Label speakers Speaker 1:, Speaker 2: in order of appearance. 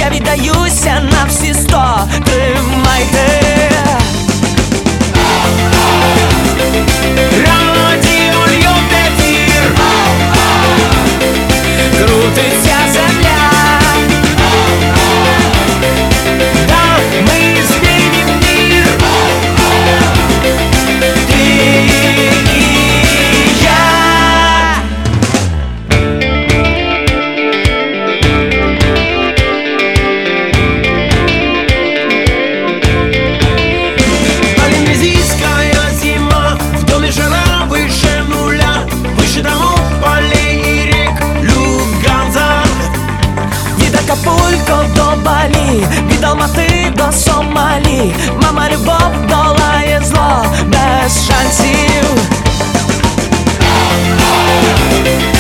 Speaker 1: я віддаюся на всі 100. Тримайте. Радіо Львів, крутиться земля. Да, ми зміним мир. Ти і я. Полинезийская зима, в доме жара выше нуля, выше домов, полей и рек Люфтганза. Від Акапулько до Балі, від Алмати до Сомалі. Мама, любов долає зло без шансів.